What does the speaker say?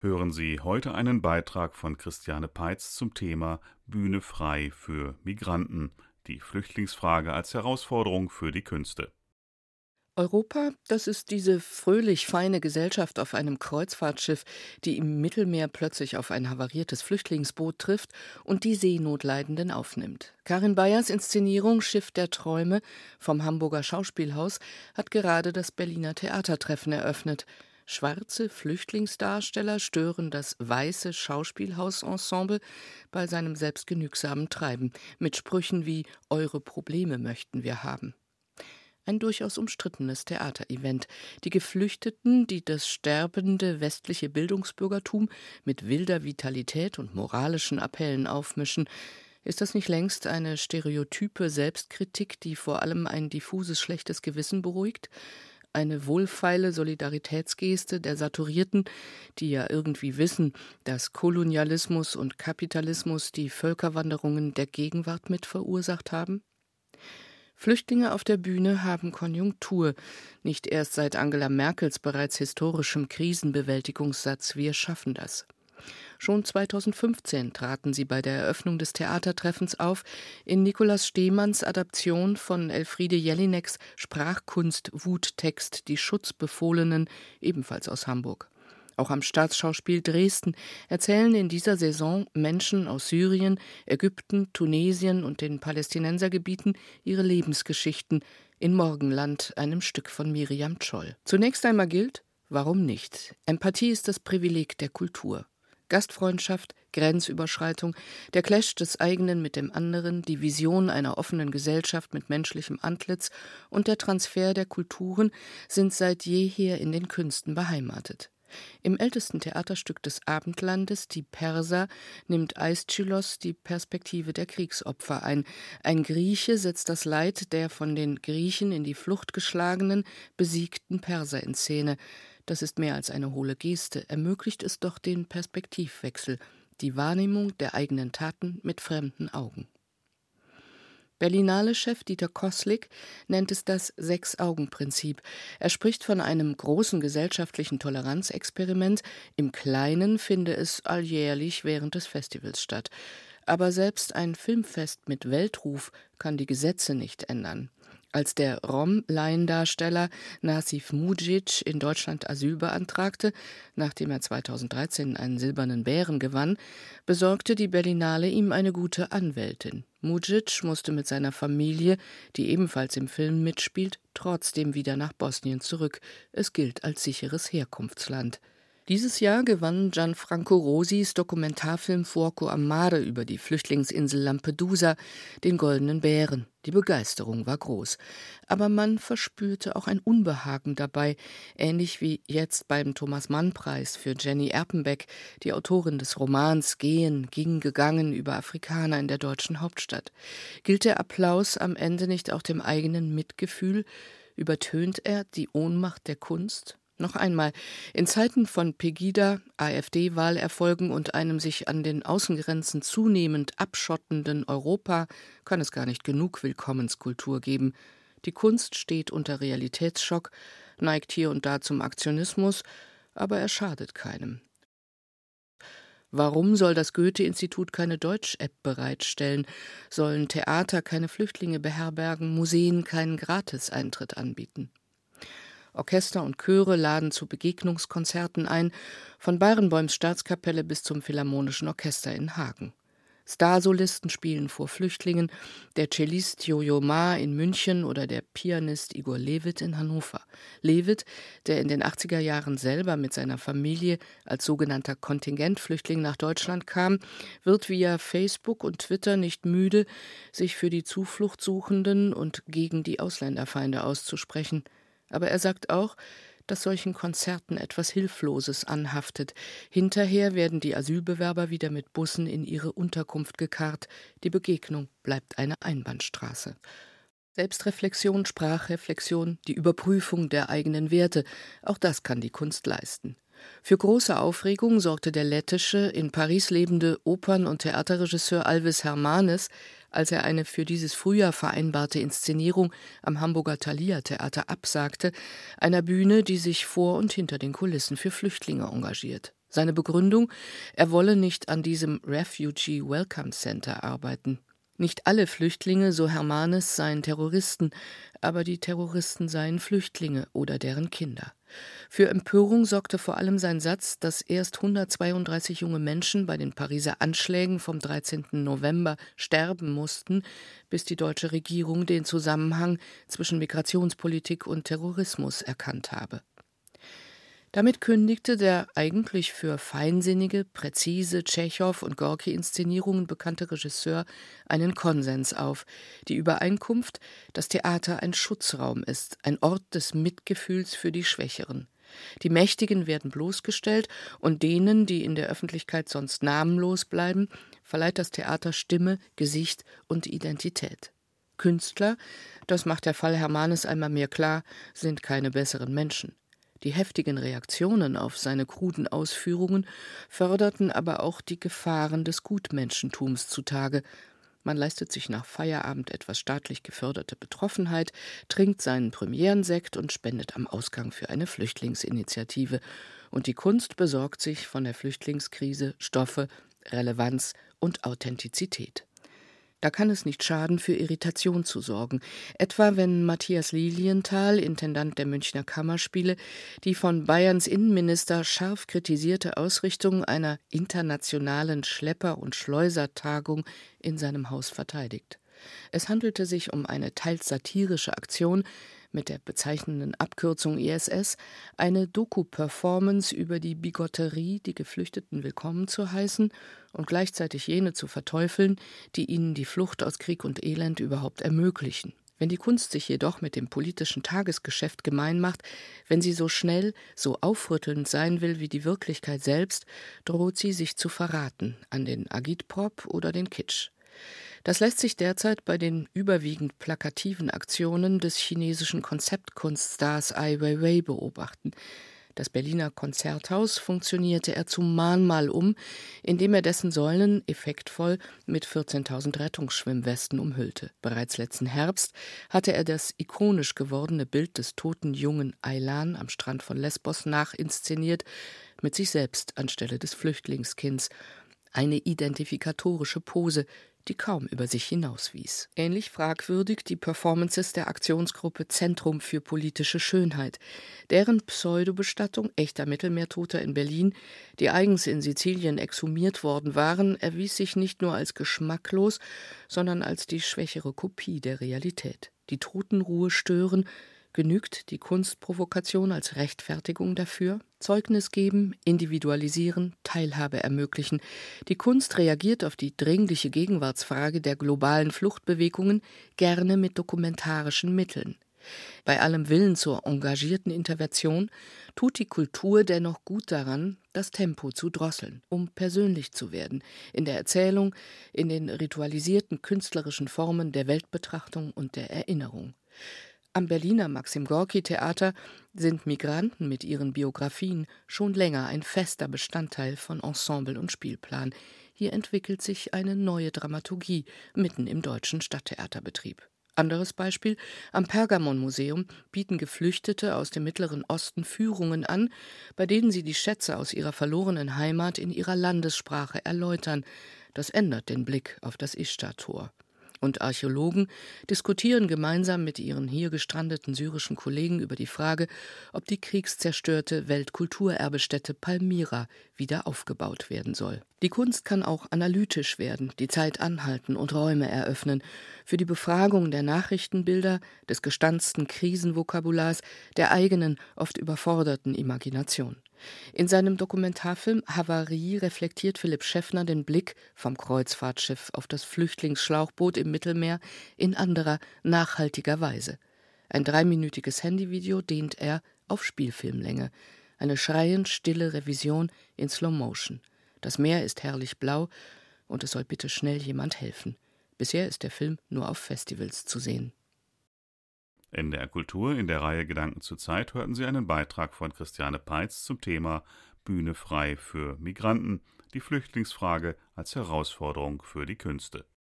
Hören Sie heute einen Beitrag von Christiane Peitz zum Thema Bühne frei für Migranten, die Flüchtlingsfrage als Herausforderung für die Künste. Europa, das ist diese fröhlich feine Gesellschaft auf einem Kreuzfahrtschiff, die im Mittelmeer plötzlich auf ein havariertes Flüchtlingsboot trifft und die Seenotleidenden aufnimmt. Karin Bayers Inszenierung Schiff der Träume vom Hamburger Schauspielhaus hat gerade das Berliner Theatertreffen eröffnet. Schwarze Flüchtlingsdarsteller stören das weiße Schauspielhausensemble bei seinem selbstgenügsamen Treiben mit Sprüchen wie »Eure Probleme möchten wir haben«. Ein durchaus umstrittenes Theaterevent. Die Geflüchteten, die das sterbende westliche Bildungsbürgertum mit wilder Vitalität und moralischen Appellen aufmischen. Ist das nicht längst eine stereotype Selbstkritik, die vor allem ein diffuses schlechtes Gewissen beruhigt? Eine wohlfeile Solidaritätsgeste der Saturierten, die ja irgendwie wissen, dass Kolonialismus und Kapitalismus die Völkerwanderungen der Gegenwart mit verursacht haben? Flüchtlinge auf der Bühne haben Konjunktur, nicht erst seit Angela Merkels bereits historischem Krisenbewältigungssatz »Wir schaffen das«. Schon 2015 traten sie bei der Eröffnung des Theatertreffens auf, in Nikolaus Stehmanns Adaption von Elfriede Jelineks Sprachkunst-Wuttext »Die Schutzbefohlenen«, ebenfalls aus Hamburg. Auch am Staatsschauspiel Dresden erzählen in dieser Saison Menschen aus Syrien, Ägypten, Tunesien und den Palästinensergebieten ihre Lebensgeschichten in Morgenland, einem Stück von Miriam Scholl. Zunächst einmal gilt, warum nicht? Empathie ist das Privileg der Kultur. Gastfreundschaft, Grenzüberschreitung, der Clash des eigenen mit dem anderen, die Vision einer offenen Gesellschaft mit menschlichem Antlitz und der Transfer der Kulturen sind seit jeher in den Künsten beheimatet. Im ältesten Theaterstück des Abendlandes, Die Perser, nimmt Aeschylos die Perspektive der Kriegsopfer ein. Ein Grieche setzt das Leid der von den Griechen in die Flucht geschlagenen, besiegten Perser in Szene. Das ist mehr als eine hohle Geste, ermöglicht es doch den Perspektivwechsel, die Wahrnehmung der eigenen Taten mit fremden Augen. Berlinale-Chef Dieter Koßlik nennt es das Sechs-Augen-Prinzip. Er spricht von einem großen gesellschaftlichen Toleranzexperiment. Im Kleinen finde es alljährlich während des Festivals statt. Aber selbst ein Filmfest mit Weltruf kann die Gesetze nicht ändern. Als der Rom-Laiendarsteller Nasif Mujic in Deutschland Asyl beantragte, nachdem er 2013 einen Silbernen Bären gewann, besorgte die Berlinale ihm eine gute Anwältin. Mujic musste mit seiner Familie, die ebenfalls im Film mitspielt, trotzdem wieder nach Bosnien zurück. Es gilt als sicheres Herkunftsland. Dieses Jahr gewann Gianfranco Rosis Dokumentarfilm Fuoco a Mare über die Flüchtlingsinsel Lampedusa den Goldenen Bären. Die Begeisterung war groß. Aber man verspürte auch ein Unbehagen dabei, ähnlich wie jetzt beim Thomas-Mann-Preis für Jenny Erpenbeck, die Autorin des Romans Ging, gegangen über Afrikaner in der deutschen Hauptstadt. Gilt der Applaus am Ende nicht auch dem eigenen Mitgefühl? Übertönt er die Ohnmacht der Kunst? Noch einmal, in Zeiten von Pegida, AfD-Wahlerfolgen und einem sich an den Außengrenzen zunehmend abschottenden Europa kann es gar nicht genug Willkommenskultur geben. Die Kunst steht unter Realitätsschock, neigt hier und da zum Aktionismus, aber er schadet keinem. Warum soll das Goethe-Institut keine Deutsch-App bereitstellen? Sollen Theater keine Flüchtlinge beherbergen, Museen keinen Gratiseintritt anbieten? Orchester und Chöre laden zu Begegnungskonzerten ein, von Barenboims Staatskapelle bis zum Philharmonischen Orchester in Hagen. Starsolisten spielen vor Flüchtlingen, der Cellist Jojo Ma in München oder der Pianist Igor Levit in Hannover. Levit, der in den 80er Jahren selber mit seiner Familie als sogenannter Kontingentflüchtling nach Deutschland kam, wird via Facebook und Twitter nicht müde, sich für die Zufluchtsuchenden und gegen die Ausländerfeinde auszusprechen. Aber er sagt auch, dass solchen Konzerten etwas Hilfloses anhaftet. Hinterher werden die Asylbewerber wieder mit Bussen in ihre Unterkunft gekarrt. Die Begegnung bleibt eine Einbahnstraße. Selbstreflexion, Sprachreflexion, die Überprüfung der eigenen Werte, auch das kann die Kunst leisten. Für große Aufregung sorgte der lettische, in Paris lebende Opern- und Theaterregisseur Alvis Hermanis, als er eine für dieses Frühjahr vereinbarte Inszenierung am Hamburger Thalia-Theater absagte, einer Bühne, die sich vor und hinter den Kulissen für Flüchtlinge engagiert. Seine Begründung: Er wolle nicht an diesem Refugee Welcome Center arbeiten. Nicht alle Flüchtlinge, so Hermanis, seien Terroristen, aber die Terroristen seien Flüchtlinge oder deren Kinder. Für Empörung sorgte vor allem sein Satz, dass erst 132 junge Menschen bei den Pariser Anschlägen vom 13. November sterben mussten, bis die deutsche Regierung den Zusammenhang zwischen Migrationspolitik und Terrorismus erkannt habe. Damit kündigte der eigentlich für feinsinnige, präzise Tschechow- und Gorki-Inszenierungen bekannte Regisseur einen Konsens auf: die Übereinkunft, dass Theater ein Schutzraum ist, ein Ort des Mitgefühls für die Schwächeren. Die Mächtigen werden bloßgestellt, und denen, die in der Öffentlichkeit sonst namenlos bleiben, verleiht das Theater Stimme, Gesicht und Identität. Künstler, das macht der Fall Hermanis einmal mehr klar, sind keine besseren Menschen. Die heftigen Reaktionen auf seine kruden Ausführungen förderten aber auch die Gefahren des Gutmenschentums zutage. Man leistet sich nach Feierabend etwas staatlich geförderte Betroffenheit, trinkt seinen Premierensekt und spendet am Ausgang für eine Flüchtlingsinitiative. Und die Kunst besorgt sich von der Flüchtlingskrise Stoffe, Relevanz und Authentizität. Da kann es nicht schaden, für Irritation zu sorgen, etwa wenn Matthias Lilienthal, Intendant der Münchner Kammerspiele, die von Bayerns Innenminister scharf kritisierte Ausrichtung einer internationalen Schlepper- und Schleusertagung in seinem Haus verteidigt. Es handelte sich um eine teils satirische Aktion mit der bezeichnenden Abkürzung ISS, eine Doku-Performance über die Bigotterie, die Geflüchteten willkommen zu heißen und gleichzeitig jene zu verteufeln, die ihnen die Flucht aus Krieg und Elend überhaupt ermöglichen. Wenn die Kunst sich jedoch mit dem politischen Tagesgeschäft gemein macht, wenn sie so schnell, so aufrüttelnd sein will wie die Wirklichkeit selbst, droht sie sich zu verraten an den Agitprop oder den Kitsch. Das lässt sich derzeit bei den überwiegend plakativen Aktionen des chinesischen Konzeptkunststars Ai Weiwei beobachten. Das Berliner Konzerthaus funktionierte er zum Mahnmal um, indem er dessen Säulen effektvoll mit 14.000 Rettungsschwimmwesten umhüllte. Bereits letzten Herbst hatte er das ikonisch gewordene Bild des toten jungen Aylan am Strand von Lesbos nachinszeniert, mit sich selbst anstelle des Flüchtlingskinds. Eine identifikatorische Pose, die kaum über sich hinauswies. Ähnlich fragwürdig die Performances der Aktionsgruppe Zentrum für politische Schönheit. Deren Pseudobestattung echter Mittelmeertoter in Berlin, die eigens in Sizilien exhumiert worden waren, erwies sich nicht nur als geschmacklos, sondern als die schwächere Kopie der Realität. Die Totenruhe stören. Genügt die Kunstprovokation als Rechtfertigung dafür? Zeugnis geben, individualisieren, Teilhabe ermöglichen. Die Kunst reagiert auf die dringliche Gegenwartsfrage der globalen Fluchtbewegungen gerne mit dokumentarischen Mitteln. Bei allem Willen zur engagierten Intervention tut die Kultur dennoch gut daran, das Tempo zu drosseln, um persönlich zu werden, in der Erzählung, in den ritualisierten künstlerischen Formen der Weltbetrachtung und der Erinnerung. Am Berliner Maxim-Gorki-Theater sind Migranten mit ihren Biografien schon länger ein fester Bestandteil von Ensemble und Spielplan. Hier entwickelt sich eine neue Dramaturgie mitten im deutschen Stadttheaterbetrieb. Anderes Beispiel: Am Pergamon-Museum bieten Geflüchtete aus dem Mittleren Osten Führungen an, bei denen sie die Schätze aus ihrer verlorenen Heimat in ihrer Landessprache erläutern. Das ändert den Blick auf das Ischtar-Tor. Und Archäologen diskutieren gemeinsam mit ihren hier gestrandeten syrischen Kollegen über die Frage, ob die kriegszerstörte Weltkulturerbestätte Palmyra wieder aufgebaut werden soll. Die Kunst kann auch analytisch werden, die Zeit anhalten und Räume eröffnen, für die Befragung der Nachrichtenbilder, des gestanzten Krisenvokabulars, der eigenen, oft überforderten Imagination. In seinem Dokumentarfilm Havarie reflektiert Philipp Schäffner den Blick vom Kreuzfahrtschiff auf das Flüchtlingsschlauchboot im Mittelmeer in anderer, nachhaltiger Weise. Ein 3-minütiges Handyvideo dehnt er auf Spielfilmlänge. Eine schreiend stille Revision in Slow Motion. Das Meer ist herrlich blau und es soll bitte schnell jemand helfen. Bisher ist der Film nur auf Festivals zu sehen. NDR Kultur in der Reihe Gedanken zur Zeit hörten Sie einen Beitrag von Christiane Peitz zum Thema Bühne frei für Migranten, die Flüchtlingsfrage als Herausforderung für die Künste.